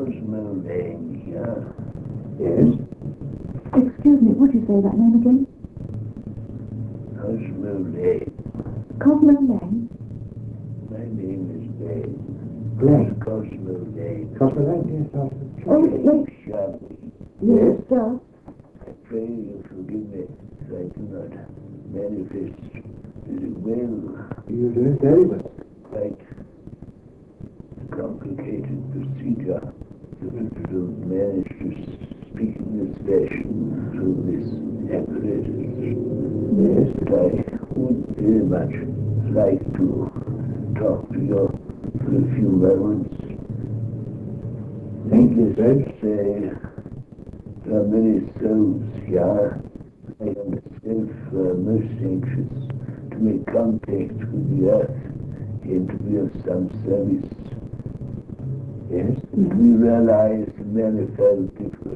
Cosmo Lane here. Yes? Excuse me, would you say that name again? Cosmo Lane. Cosmo Lane? My name is Lane. Lane. Cosmo Lane. Cosmo Lane, yes, Oh, wait. Sharply. Yes, sir. I pray you forgive me if I do not manifest very well. You're doing very well. Quite a complicated procedure to manage to speak in this fashion through this apparatus. Yes? But I would very much like to talk to you for a few moments. Needless to say, there are many souls here. I am myself most anxious to make contact with the earth and to be of some service. Yes? We realize the manifold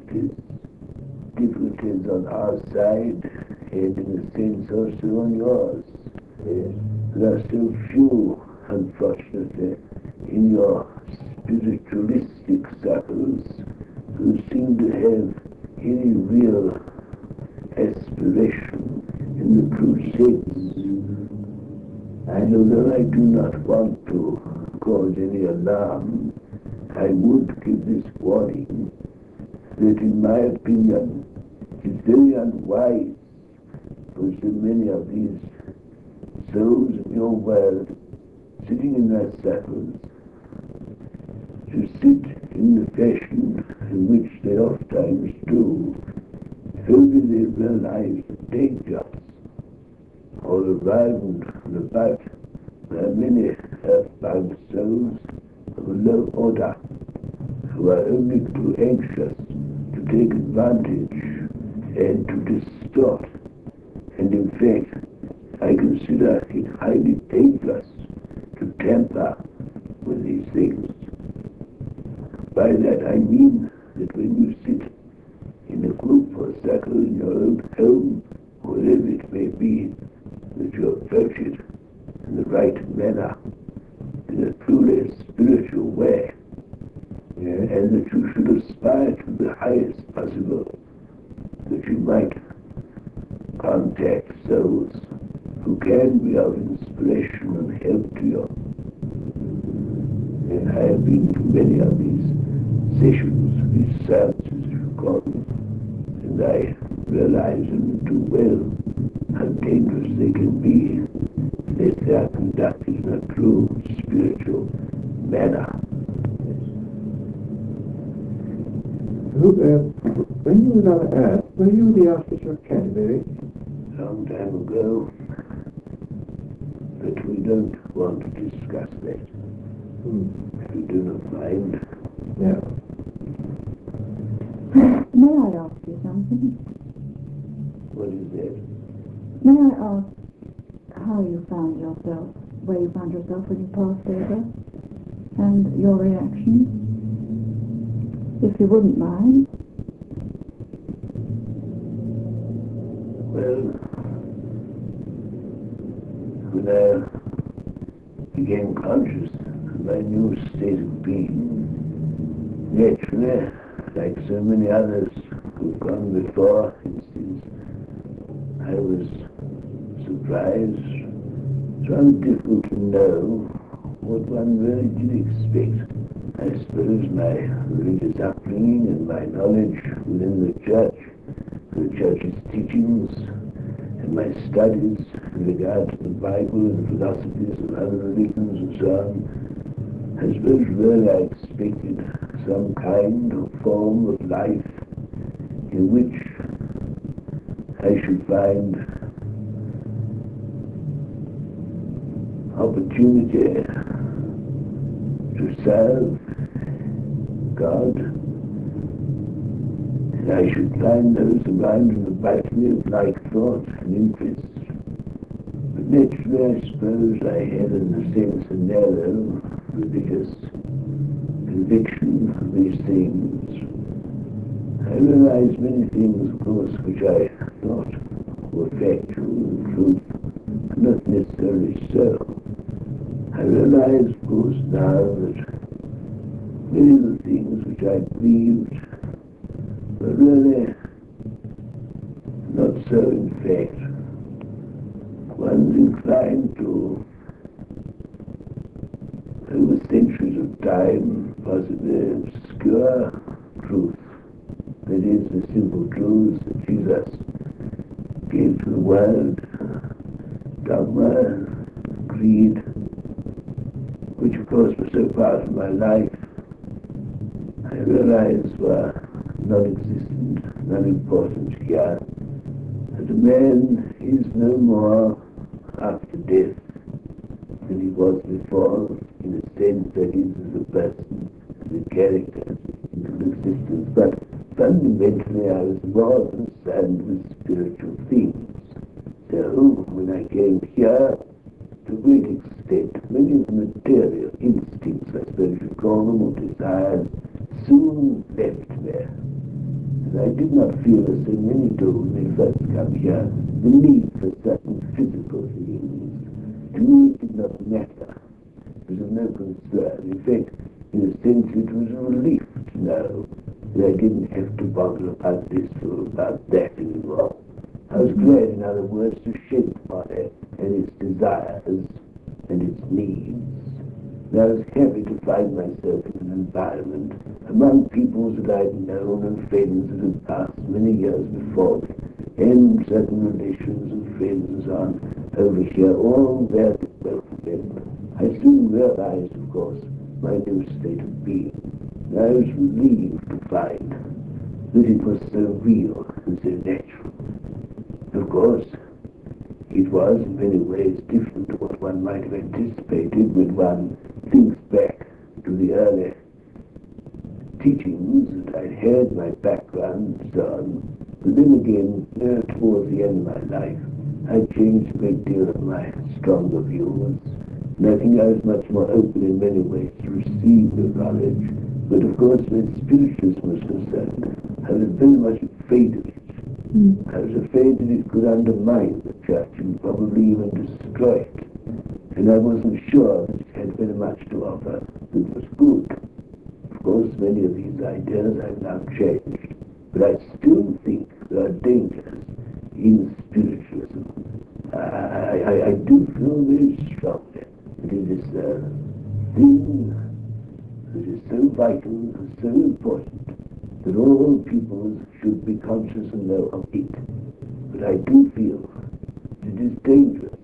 difficulties on our side and in a sense also on yours. Yes? There are so few, unfortunately, in your spiritualistic circles who seem to have any real aspiration in the true sense. And although I do not want to cause any alarm, I would give this warning that in my opinion it is very unwise for so many of these souls in your world sitting in their circles to sit in the fashion in which they oftentimes do, only they realize the dangers all around and about. There are many earthbound souls of a low order who are only too anxious to take advantage and to distort. And in fact, I consider it highly dangerous to tamper with these things. By that I mean that when you sit in a group or circle in your own home, wherever it may be, that you approach it in the right manner, in a truly spiritual way, and that you should aspire to the highest possible, that you might contact souls who can be of inspiration and help to you. And I have been to many of these sessions, these services, as you call them, and I realize only too well how dangerous they can be if they are conducted in a true spiritual manner. When you were on Earth, were you the Archbishop of Canterbury? Long time ago, but we don't want to discuss that. If you do not mind. No. May I ask you something? What is that? May I ask how you found yourself, where you found yourself when you passed over, and your reaction? If you wouldn't mind. Well, when I became conscious of my new state of being, naturally, like so many others who've gone before, for instance, I was surprised. It's rather difficult to know what one really did expect. I suppose my religious upbringing and my knowledge within the church's teachings, and my studies in regard to the Bible and philosophies of other religions and so on, I suppose really I expected some kind of form of life in which I should find opportunity to serve God, and I should find those around and about me of like thought and interest. But naturally, I suppose I had, in a sense, a narrow religious conviction of these things. I realized many things, of course, which I thought were factual and truth, but not necessarily so. I realize, of course, now that many of the things which I believed were really not so in fact. One's inclined to, over centuries of time, possibly obscure truth. That is, the simple truths that Jesus gave to the world, dogma, creed, which of course were so part of my life, I realized were non-existent, non-important here. That a man is no more after death than he was before, in a sense that is, as a person, as a character, into existence. But fundamentally I was more concerned with spiritual things. So when I came here, to a great extent, many of the material instincts, I suppose you call them, or desires, soon left me. And I did not feel as so many do when they first come here, the need for certain physical things. To me it did not matter. It was of no concern. In fact, in a sense it was a relief to know that I didn't have to bother about this or about that anymore. I was glad, in other words, to shed the body and its desires and its needs. And I was happy to find myself in an environment among peoples that I had known and friends that had passed many years before me, and certain relations and friends and so on over here, all there to welcome. I soon realized, of course, my new state of being. And I was relieved to find that it was so real and so natural. Of course, it was in many ways different to what one might have anticipated when one thinks back to the early teachings that I'd had, my background and so on. But then again, towards the end of my life, I changed a great deal of my stronger views, and I think I was much more open in many ways to receive the knowledge. But of course, when spiritualism was concerned, I was very much afraid of it. I was afraid that it could undermine the church and probably even destroy it. And I wasn't sure that it had very much to offer that was good. Of course, many of these ideas I've now changed, but I still think there are dangers in spiritualism. I do feel very strongly that it is a thing that is so vital and so important that all peoples should be conscious and know of it. But I do feel that it is dangerous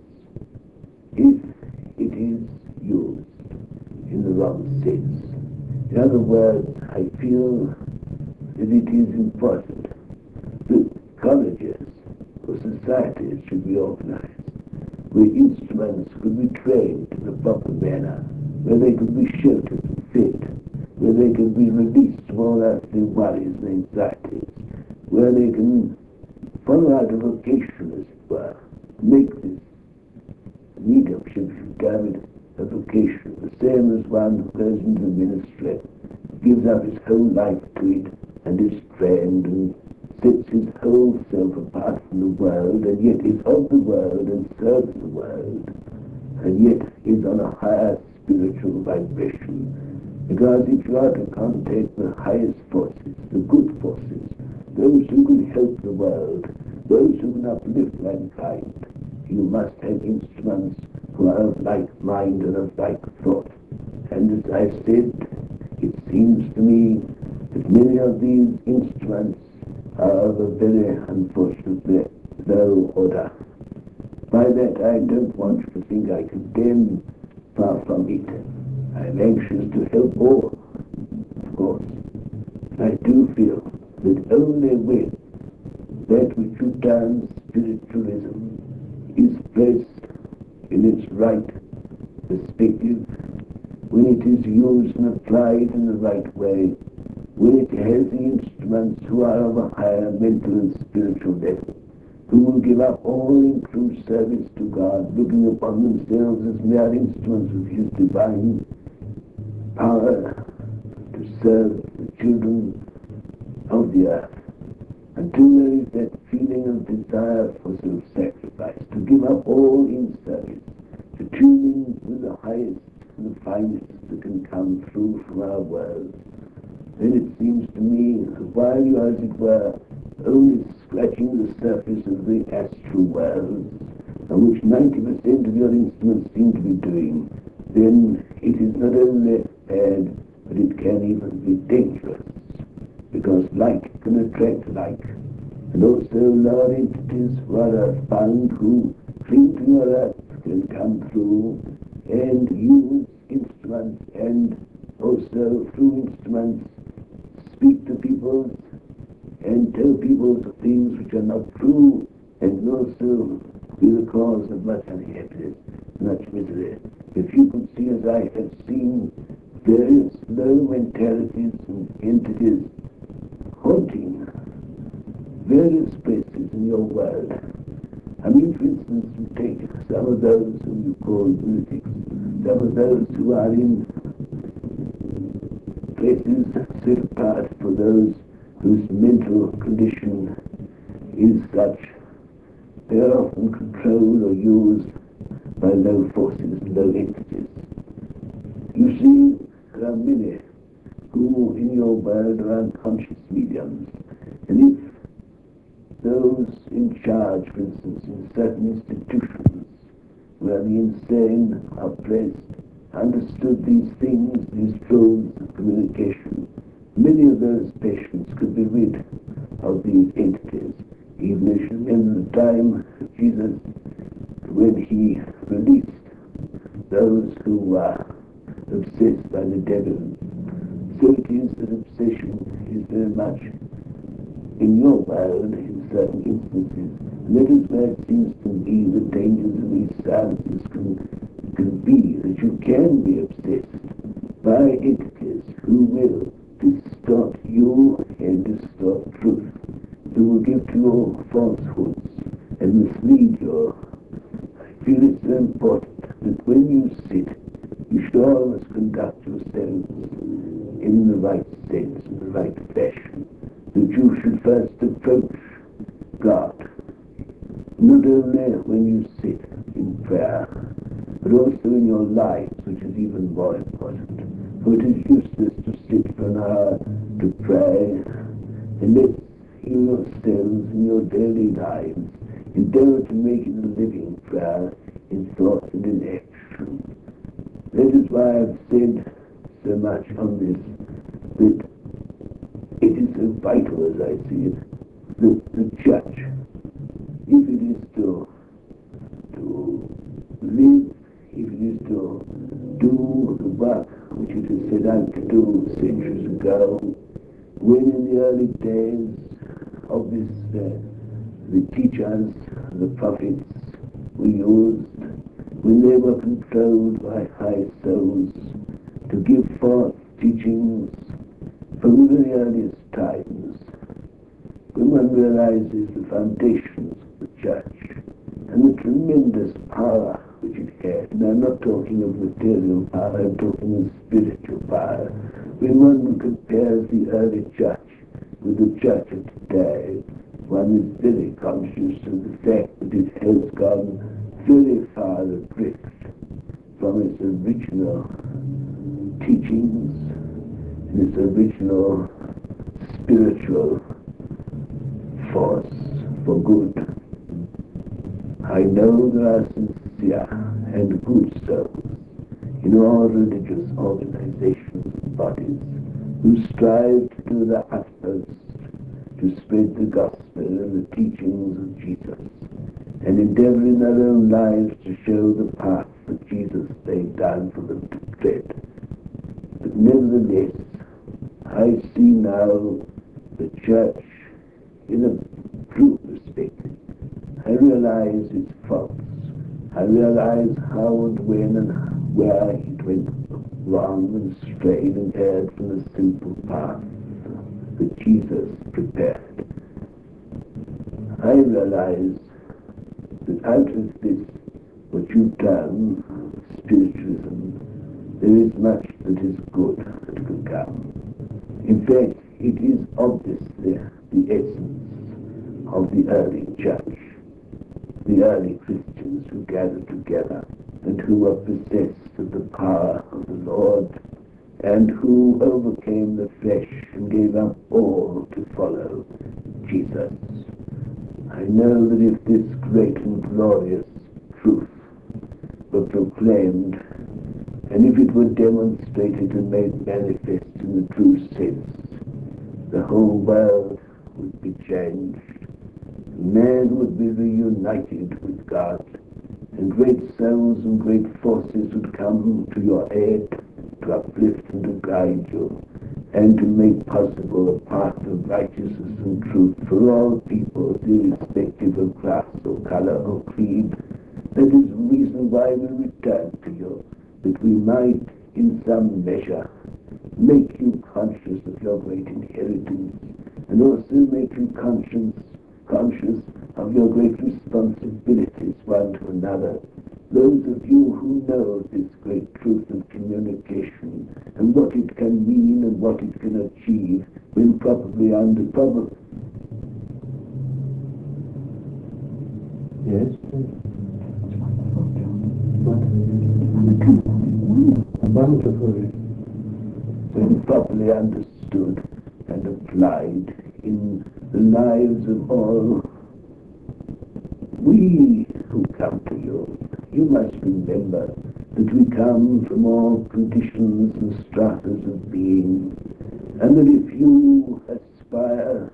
if it is used in the wrong sense. In other words, I feel that it is important that colleges or societies should be organized where instruments could be trained in a proper manner, where they could be sheltered and fed, where they can be released from all earthly worries and anxieties, where they can follow out a vocation, as it were, make this mediumship, if you term it, a vocation, the same as one who goes into the ministry, gives up his whole life to it, and is trained and sets his whole self apart from the world, and yet is of the world and serves the world, and yet is on a higher spiritual vibration. Because if you are to contact the highest forces, the good forces, those who can help the world, those who can uplift mankind, you must have instruments who are of like mind and of like thought. And as I said, it seems to me that many of these instruments are of a very unfortunately low order. By that I don't want you to think I condemn, far from it. I am anxious to help all, of course. I do feel that only when that which you term spiritualism is placed in its right perspective, when it is used and applied in the right way, when it has the instruments who are of a higher mental and spiritual level, who will give up all in true service to God, looking upon themselves as mere instruments of His divine power to serve the children of the earth, until there is that feeling of desire for self-sacrifice, to give up all in service, to tune in with the highest and the finest that can come through from our world, then it seems to me that while you are, as it were, only scratching the surface of the astral world, and which 90% of your instruments seem to be doing, then it is not only bad, but it can even be dangerous, because like can attract like, and also lower entities who are found who cling to your earth can come through and use instruments, and also through instruments speak to people and tell people things which are not true, and also be the cause of much unhappiness, much misery. If you could see, as I have seen, various low mentalities and entities haunting various places in your world. I mean, for instance, you take some of those whom you call lunatics, some of those who are in places set apart for those whose mental condition is such. They are often controlled or used by low forces, low entities. You see, there are many who in your world are unconscious mediums, and if those in charge, for instance, in certain institutions where the insane are placed, understood these things, these troves of communication, many of those patients could be rid of these entities. Even as you remember the time of Jesus when he released those who were obsessed by the devil. So it is that obsession is very much in your world in certain instances. And that is where it seems to me the dangers of these seances can be, that you can be obsessed by entities who will distort you and distort truth, who will give to you falsehoods and mislead you. I feel it's so important that when you sit, you should always conduct yourselves in the right sense, in the right fashion, that you should first approach God, not only when you sit in prayer, but also in your lives, which is even more important. For it is useless to sit for an hour to pray, and let's heal yourselves in your daily lives. Endeavor to make it a living prayer in thought and in action. That is why I've said so much on this, that it is so vital, as I see it, that the church, if it is to live, if it is to do the work which it is set out to do centuries ago, when in the early days of this, the teachers, the prophets were used, when they were controlled by high souls to give forth teachings from the very earliest times, when one realizes the foundations of the church and the tremendous power which it had. And I'm not talking of material power, I'm talking of spiritual power. When one compares the early church with the church of today, one is very conscious of the fact that it has gone very far adrift from its original teachings and its original spiritual force for good. I know there are sincere and good souls in all religious organizations and bodies who strive to do their utmost to spread the gospel and the teachings of Jesus, and endeavor in their own lives to show the path that Jesus laid down for them to tread. But nevertheless, I see now the church in a true perspective. I realize its faults. I realize how and when and where it went wrong and strayed and erred from the simple path that Jesus prepared. I realize that out of this, what you term spiritualism, there is much that is good that can come. In fact, it is obviously the essence of the early church, the early Christians who gathered together and who were possessed of the power of the Lord and who overcame the flesh and gave up all to follow Jesus. I know that if this great and glorious truth were proclaimed, and if it were demonstrated and made manifest in the true sense, the whole world would be changed. Man would be reunited with God, and great souls and great forces would come to your aid to uplift and to guide you, and to make possible a path of righteousness and truth for all people, irrespective of class or color or creed. That is the reason why we return to you, that we might, in some measure, make you conscious of your great inheritance, and also make you conscious of your great responsibilities one to another. Those of you who know this great truth of communication and what it can mean and what it can achieve when properly undercover. Yes? What? Wonderful. When properly understood and applied in the lives of all, we who come to you, you must remember that we come from all conditions and stratas of being, and that if you aspire,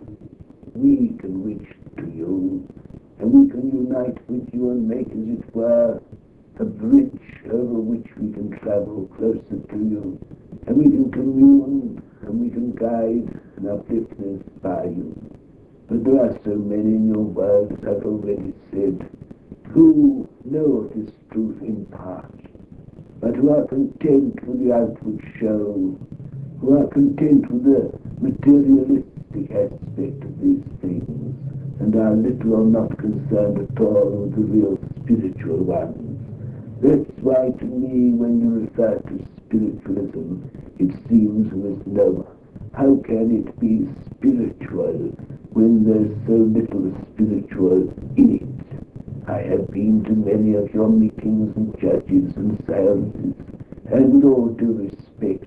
we can reach to you, and we can unite with you and make, as it were, a bridge over which we can travel closer to you, and we can commune, and we can guide and uplift and inspire you. But there are so many in your world, as I've already said, who know this truth in part, but who are content with the outward show, who are content with the materialistic aspect of these things, and are little or not concerned at all with the real spiritual ones. That's why to me, when you refer to spiritualism, it seems a misnomer. How can it be spiritual when there's so little spiritual in it? I have been to many of your meetings and churches and seances, and with all due respect,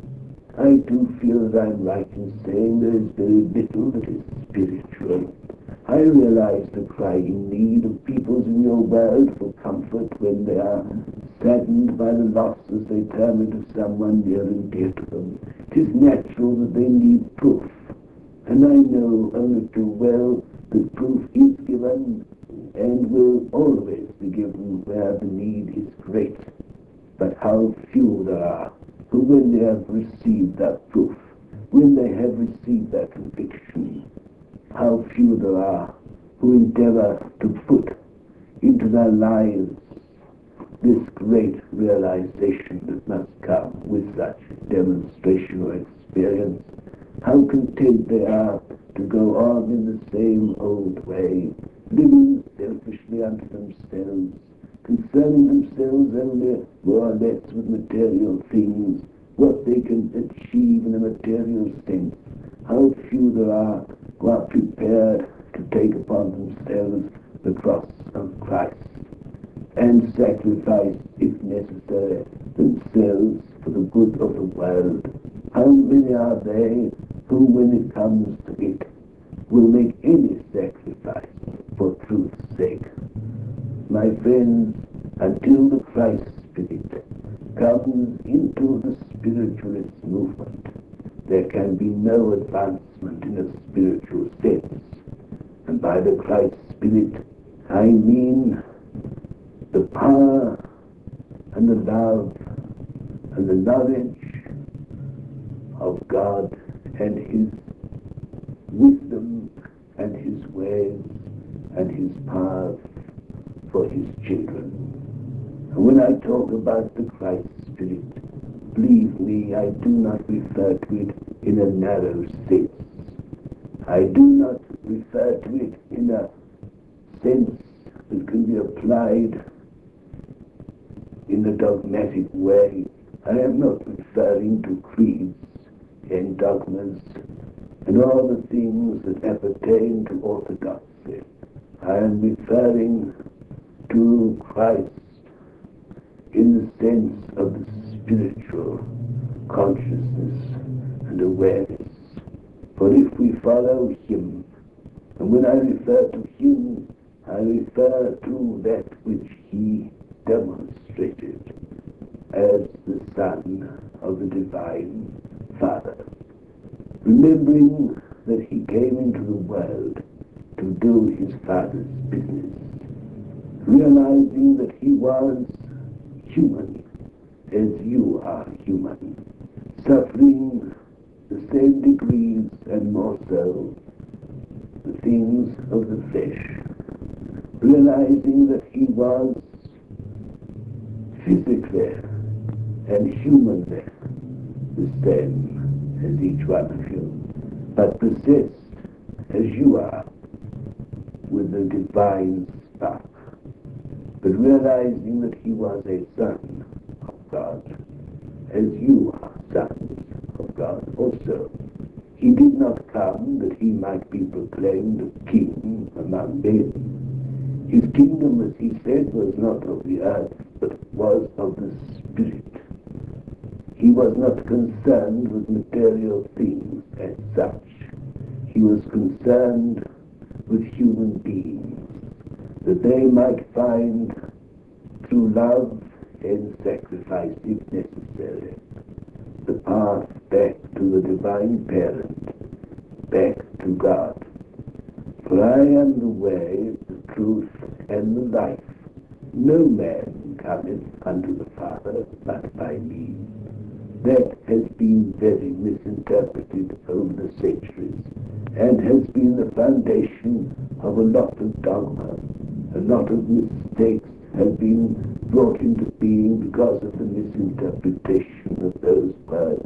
I do feel that I'm right in saying there is very little that is spiritual. I realize the crying need of peoples in your world for comfort when they are saddened by the loss, as they term it, of someone near and dear to them. It is natural that they need proof, and I know only too well that proof is given and will always be given where the need is great. But how few there are who, when they have received that proof, when they have received that conviction, how few there are who endeavor to put into their lives this great realization that must come with such demonstration or experience. How content they are to go on in the same old way, living selfishly unto themselves, concerning themselves only more or less with material things, what they can achieve in a material sense. How few there are who are prepared to take upon themselves the cross of Christ and sacrifice, if necessary, themselves for the good of the world. How many are they who, when it comes to it, will make any sacrifice for truth's sake? My friends, until the Christ Spirit comes into the spiritualist movement, there can be no advancement in a spiritual sense. And by the Christ Spirit, I mean the power and the love and the knowledge of God and His wisdom and His ways and His paths for His children. And when I talk about the Christ Spirit, believe me, I do not refer to it in a narrow sense. I do not refer to it in a sense that can be applied in a dogmatic way. I am not referring to creeds and dogmas and all the things that appertain to orthodoxy. I am referring to Christ in the sense of the spiritual, consciousness and awareness. For if we follow him, and when I refer to him, I refer to that which he demonstrated as the Son of the Divine Father, remembering that he came into the world to do his Father's business, realizing that he was human as you are human, suffering the same degrees and more so the things of the flesh, realizing that he was physically and humanly the same as each one of you, but possessed as you are with the divine spark, but realizing that he was a son of God, as you are sons of God also. He did not come that he might be proclaimed a king among men. His kingdom, as he said, was not of the earth, but was of the Spirit. He was not concerned with material things as such. He was concerned with human beings, that they might find through love and sacrifice, if necessary, the path back to the divine parent, back to God. For I am the way, the truth, and the life. No man cometh unto the Father but by me. That has been very misinterpreted over the centuries, and has been the foundation of a lot of dogma. A lot of mistakes have been brought into being because of the misinterpretation of those words.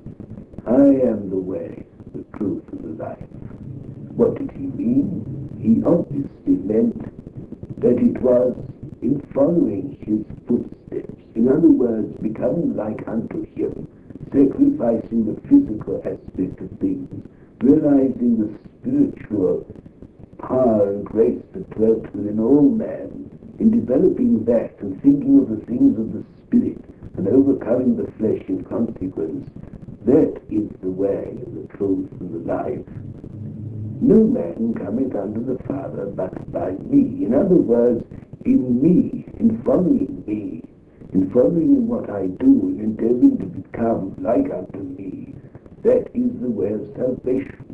I am the way, the truth, and the life. What did he mean? He obviously meant that it was in following his footsteps. In other words, becoming like unto him, sacrificing the physical aspect of things, realizing the spiritual power and grace that dwelt within all man, in developing that and thinking of the things of the Spirit and overcoming the flesh in consequence. That is the way, the truth, and the life. No man cometh unto the Father but by me. In other words, in me, in following me, in following in what I do, in endeavoring to become like unto me. That is the way of salvation.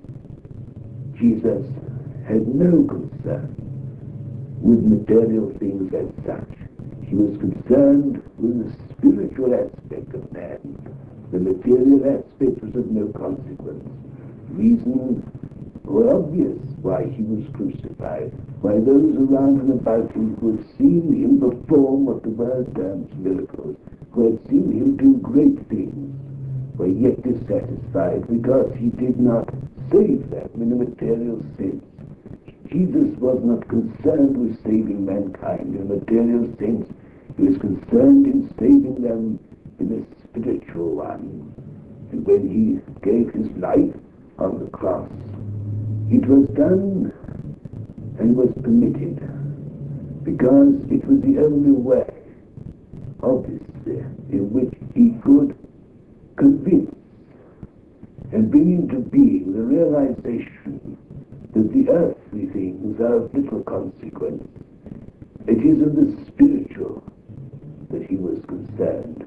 Jesus had no concern with material things as such. He was concerned with the spiritual aspect of man. The material aspect was of no consequence. Reasons were obvious why he was crucified, why those around and about him who had seen him perform what the world terms miracles, who had seen him do great things, were yet dissatisfied because he did not save them in a material sense. Jesus was not concerned with saving mankind in a material sense. He was concerned in saving them in a spiritual one. And when he gave his life on the cross, it was done and was permitted because it was the only way, obviously, in which he could convince and bring into being the realization that the earthly things are of little consequence. It is of the spiritual that he was concerned.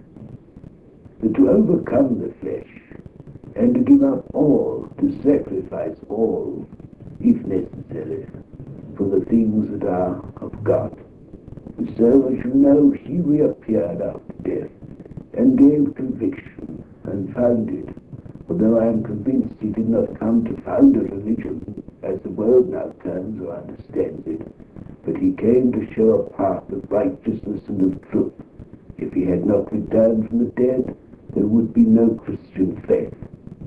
That to overcome the flesh and to give up all, to sacrifice all, if necessary, for the things that are of God. So, as you know, he reappeared after death and gave conviction and founded, although I am convinced he did not come to found a religion as the world now terms or understands it, but he came to show a path of righteousness and of truth. If he had not returned from the dead, there would be no Christian faith.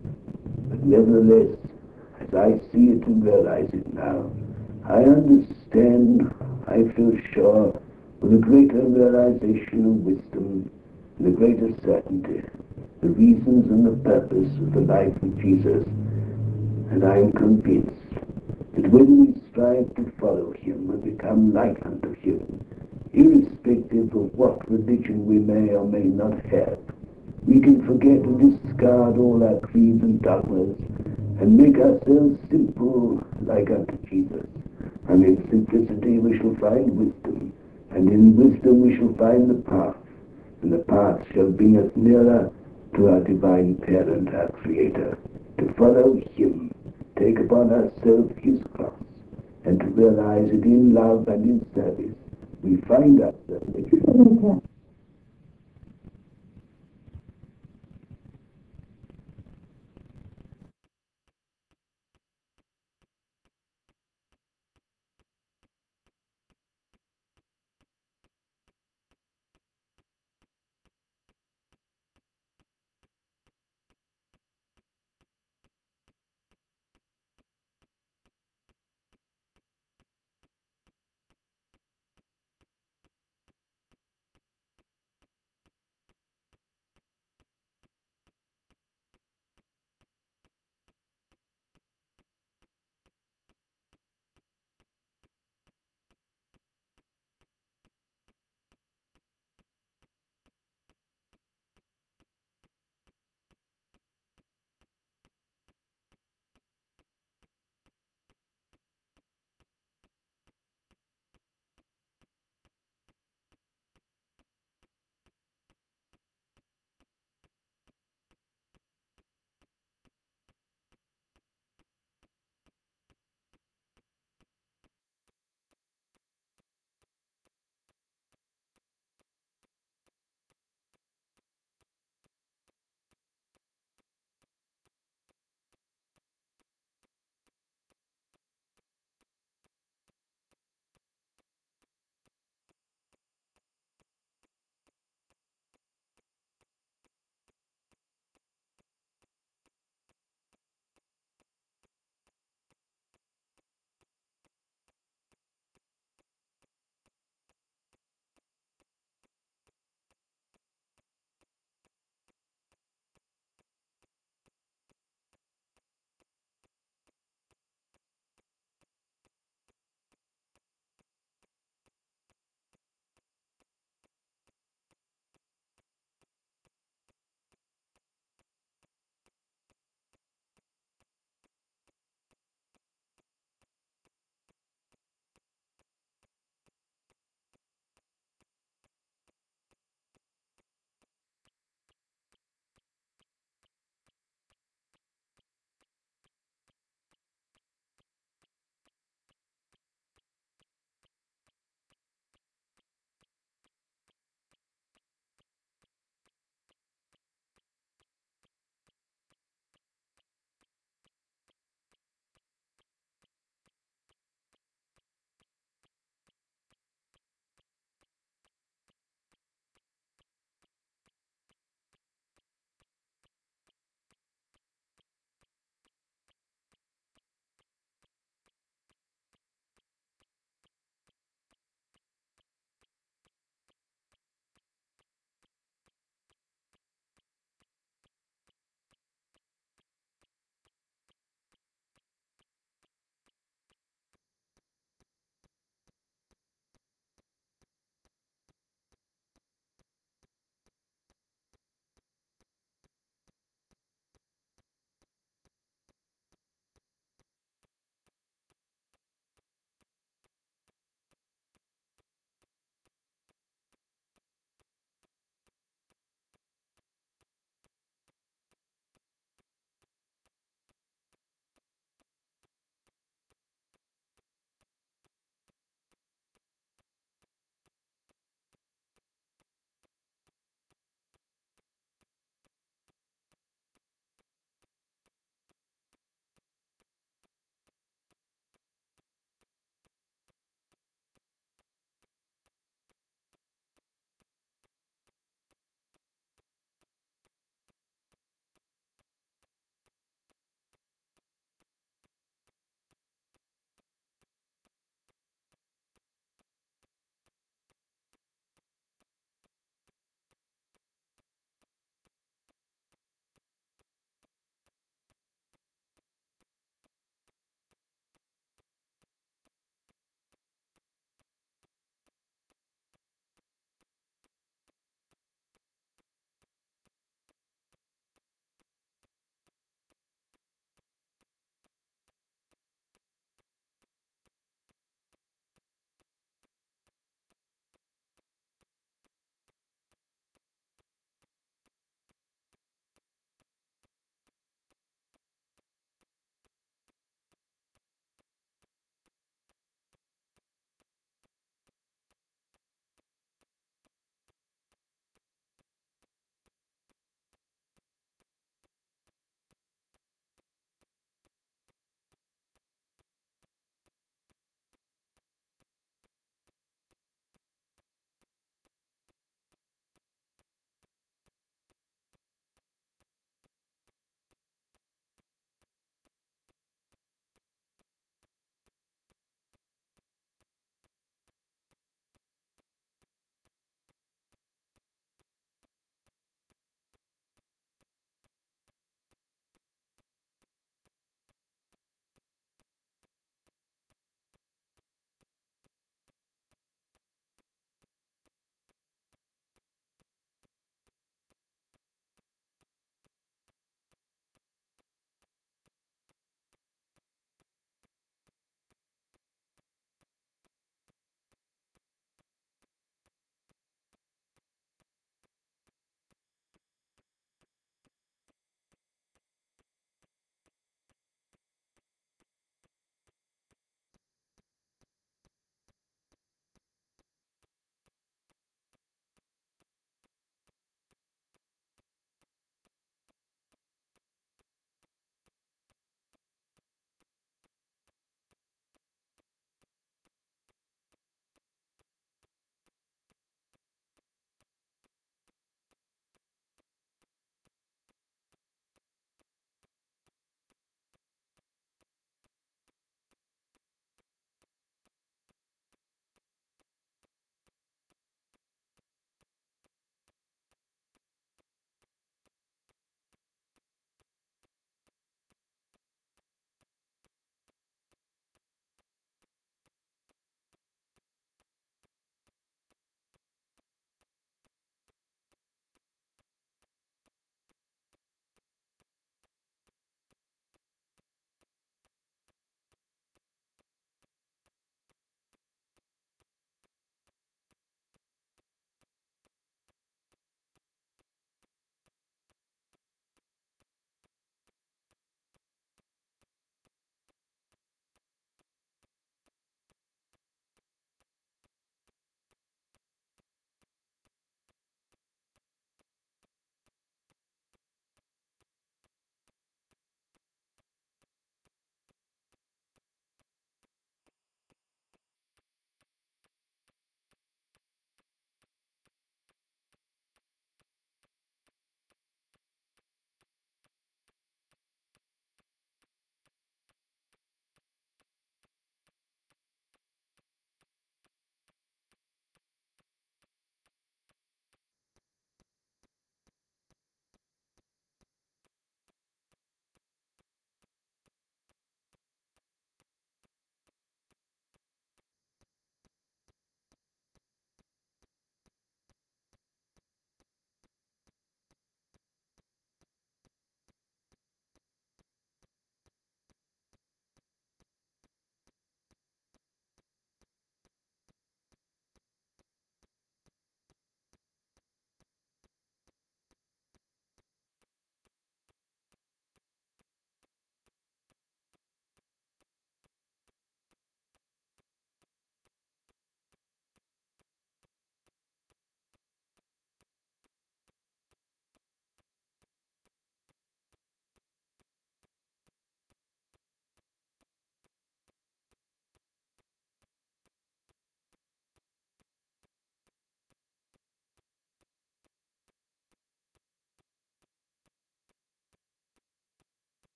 But nevertheless, as I see it and realize it now, I understand, I feel sure, with a greater realization of wisdom and a greater certainty, the reasons and the purpose of the life of Jesus. And I am convinced that when we strive to follow him and become like unto him, irrespective of what religion we may or may not have, we can forget and discard all our creeds and dogmas and make ourselves simple like unto Jesus. And in simplicity we shall find wisdom, and in wisdom we shall find the path, and the path shall bring us nearer to our divine parent, our Creator, to follow Him, take upon ourselves His cross, and to realize that in love and in service we find ourselves.